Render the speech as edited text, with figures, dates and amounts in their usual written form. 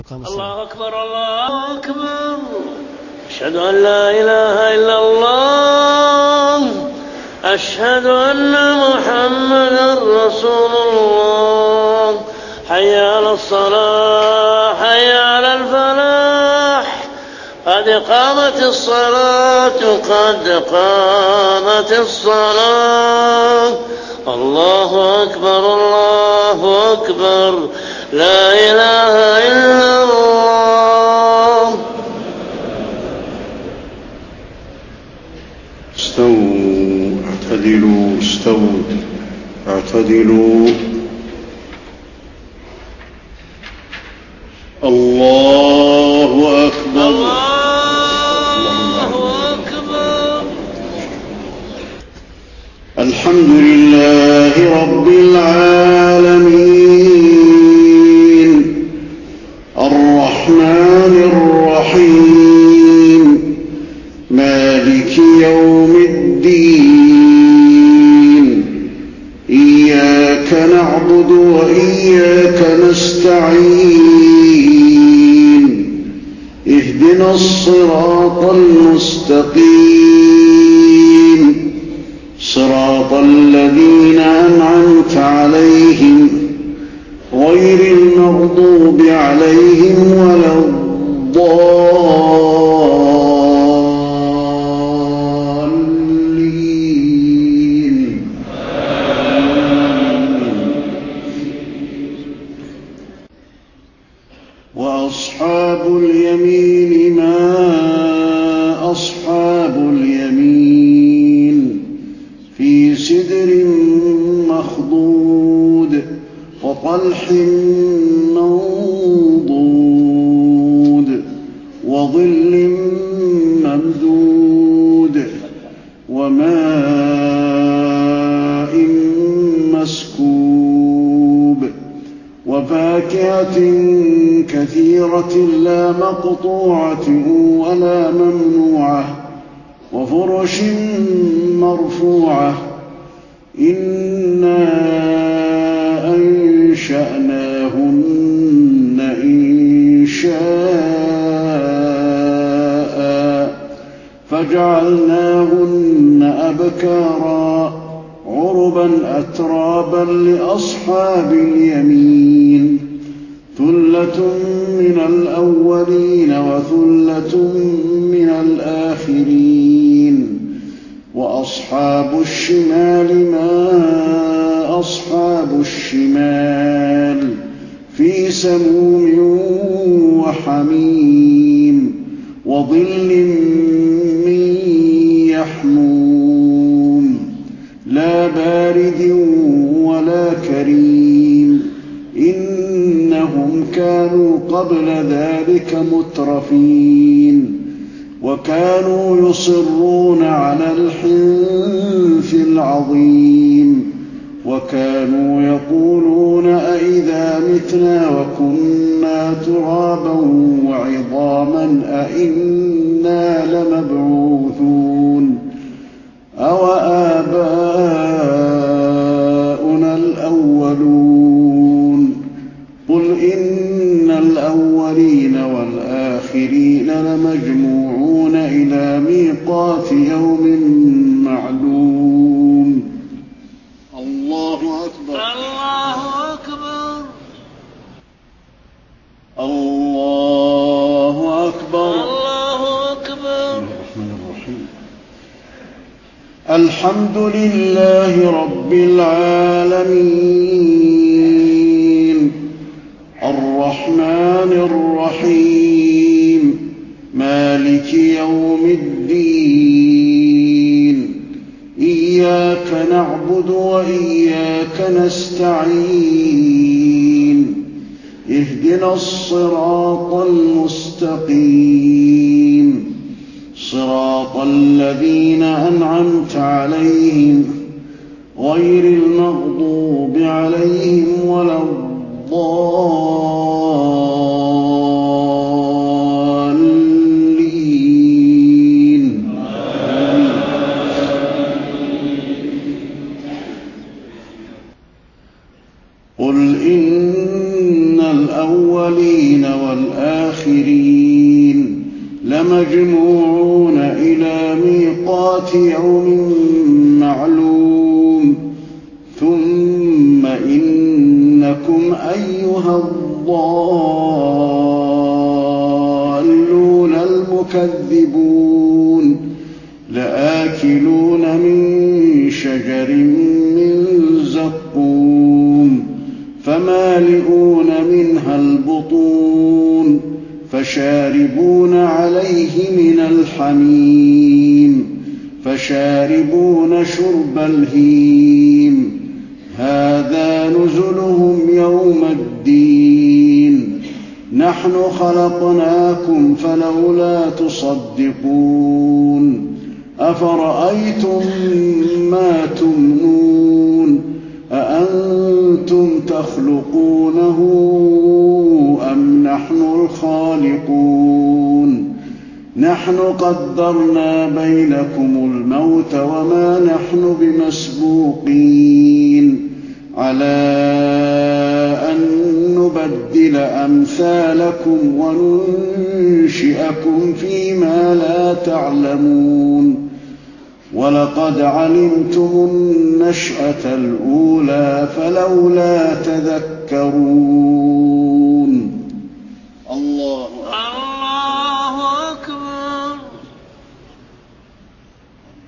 الله أكبر الله أكبر. أشهد أن لا إله إلا الله. أشهد أن محمدا رسول الله. حي على الصلاة حي على الفلاح. قد قامت الصلاة قد قامت الصلاة. الله أكبر الله أكبر. لا إله إلا الله. استووا اعتدلوا استووا اعتدلوا. الله أكبر الله أكبر. الحمد لله رب العالمين الرحمن الرحيم مالك يوم الدين. إياك نعبد وإياك نستعين. اهدنا الصراط المستقيم صراط الذين أنعمت عليهم غير المغضوب عليهم ولا الضالين. وأصحاب اليمين ما أصحاب اليمين. في سدر مخضود وطلح منضود وظل ممدود وماء مسكوب وفاكهة كثيرة لا مقطوعة ولا ممنوعة وفرش مرفوعة. إنا أنشأناهن إنشاء فجعلناهن أبكارا عربا أترابا لأصحاب اليمين. ثلة من الأولين وثلة من الآخرين. وأصحاب الشمال ما أصحاب الشمال. في سموم وحميم وظل من يحموم لا بارد ولا كريم. إنهم كانوا قبل ذلك مترفين وكانوا يصرون على الحنث العظيم وكانوا يقولون أئذا متنا وكنا ترابا وعظاما أئنا لمبعوثون أوآباؤنا الأولون. قل إن الأولين والآخرين لمجموعون إلى ميقات يوم معلوم. الله أكبر الله أكبر. الله أكبر. الله أكبر. الرحمن الرحيم. الحمد لله رب العالمين الرحمن الرحيم مالك يوم الدين. إياك نعبد وإياك نستعين. اهدنا الصراط المستقيم صراط الذين أنعمت عليهم غير المغضوب عليهم ولا الضالين. قل إن الأولين والآخرين الآخرين لمجموعون إلى ميقات يوم معلوم ثم إنكم أيها الضالون المكذبون لآكلون من شجر من زقوم فمالئون منها البطون فشاربون عليه من الحميم فشاربون شرب الهيم هذا نزلهم يوم الدين نحن خلقناكم فلولا تصدقون أفرأيتم ما تمنون أأنتم تخلقونه أم نحن الخالقون نحن قدرنا بينكم الموت وما نحن بمسبوقين على أن نبدل أمثالكم وننشئكم فيما لا تعلمون ولقد علمتم النشأة الأولى فلولا تذكرون